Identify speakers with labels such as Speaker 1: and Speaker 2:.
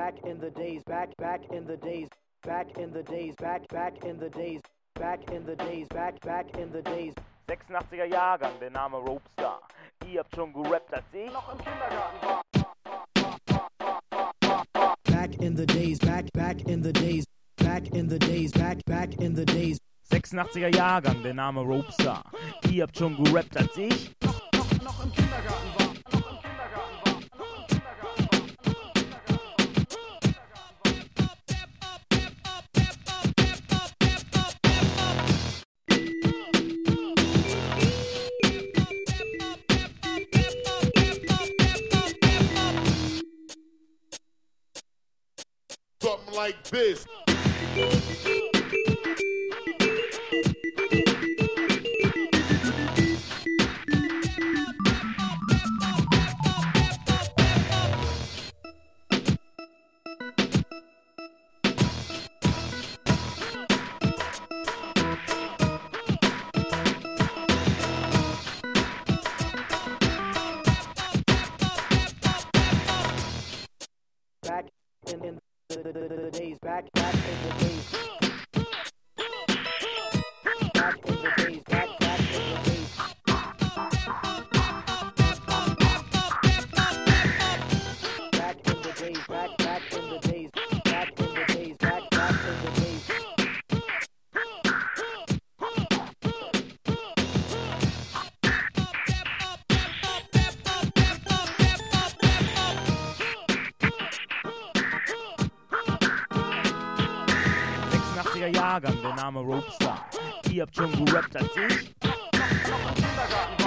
Speaker 1: back in the days, back in the days, back in the days, back in the days, back in the days, back in the days.
Speaker 2: 86er Jahrgang, der Name Ropestar. Ihr habt schon gerappt, als ich
Speaker 3: noch im Kindergarten war.
Speaker 1: Back in the days, back in the days, back in the days, back in the days.
Speaker 2: 86er Jahrgang, der Name Ropestar. Ihr habt schon gerappt, als ich
Speaker 3: Noch im Kindergarten war.
Speaker 4: Something like this.
Speaker 1: Back in the days, back in the days. Back in the days, back in the days. Back in the days, back in the days, back in the days, back in the days.
Speaker 2: Jahrgang, der Name Ropestar. Ihr habt schon gerappt, als ich
Speaker 3: Noch im Kindergarten